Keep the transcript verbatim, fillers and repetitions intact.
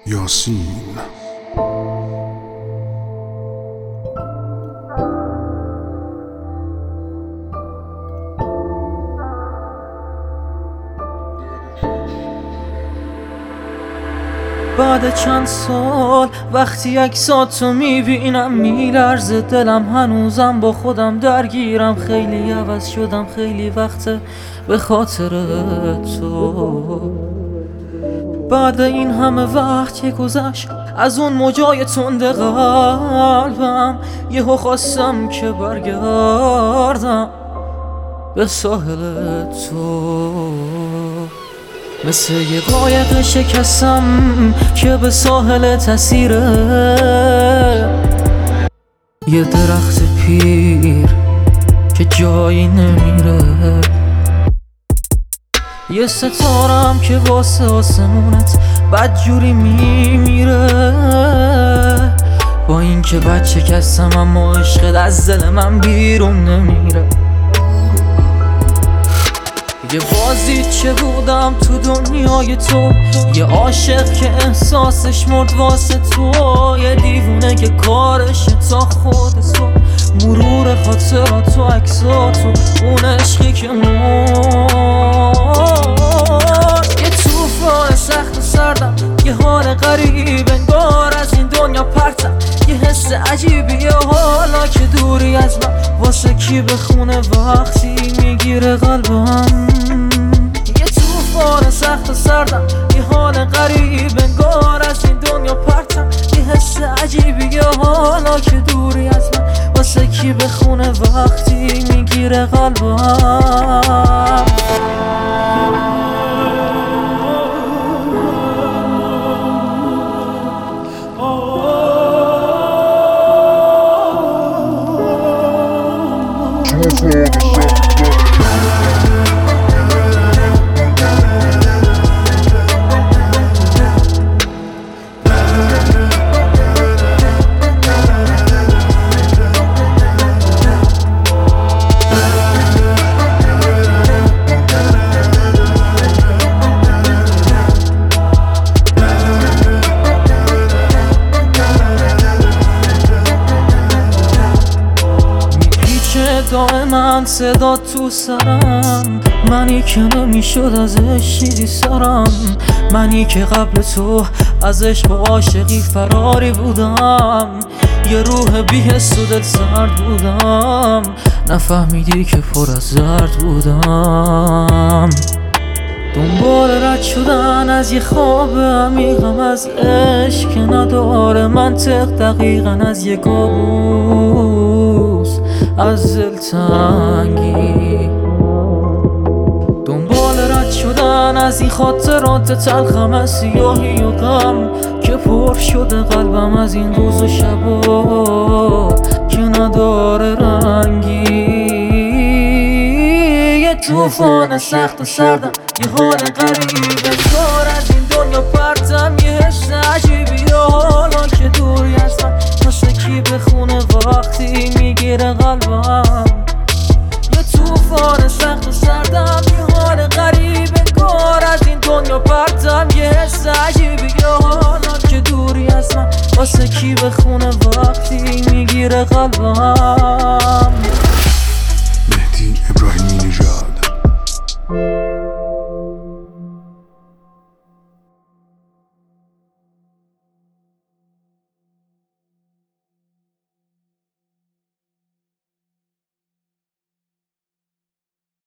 یاسین. بعد چند سال وقتی عکساتو میبینم میلرزه دلم، هنوزم با خودم درگیرم. خیلی عوض شدم، خیلی وقته به خاطر تو. بعد این همه وقت که گذشت از اون موجای تند قلبم، یهو خواستم که برگردم به ساحل تو. مثل یه قایق شکستم که به ساحل تسیره، یه درخت پیر که جایی نمیره، یه ستارم که واسه آسمونت بدجوری میمیره. با این که بچه کستم اما عشقت از دل من بیرون نمیره. یه بازی چه بودم تو دنیای تو، یه عاشق که احساسش مرد واسه تو، یه دیوونه که کارش تا خود تو، مرور خاطرات و عکساتو، اون عشقی که مرد. یه طوفان سخت و سردم، یه حال غریب انگار از این دنیا پرتم، یه حس عجیبیه حالا که دوری از من، واسه کی بخونه وقتی میگیره قلبم. یه طوفان سخت و سردم، یه حال غریب انگار از این دنیا پرتم، یه حس عجیبیه حالا که دوری از من، واسه کی بخونه وقتی میگیره قلبم. دائما صدا تو سرم، منی که نمیشد ازش چیزی سرم، منی که قبل تو از عشق و عاشقی فراری بودم، یه روح بی‌حس و دل سرد بودم، نفهمیدی که پر از زرد بودم. دنبال رد شدن از یه خواب عمیقم، از عشق که نداره منطق، دقیقا از یه کابوس از دلتنگی. دنبال رد شدن از این خاطرات تلخم، از سیاهی و غم که پر شده قلبم، از این روز و شبا که نداره رنگی. یه طوفان سخت و سردم، یه حال غریب انگار از این دنیا پرتم، یه حس عجیبی حالا که دوری از من، واسه کی بخونه وقتی میگیره قلبم. یه طوفان سخت و سردم، یه حال غریب انگار از این دنیا پرتم، یه حس عجیبی حالا که دوری از من، واسه کی بخونه وقتی میگیره قلبم.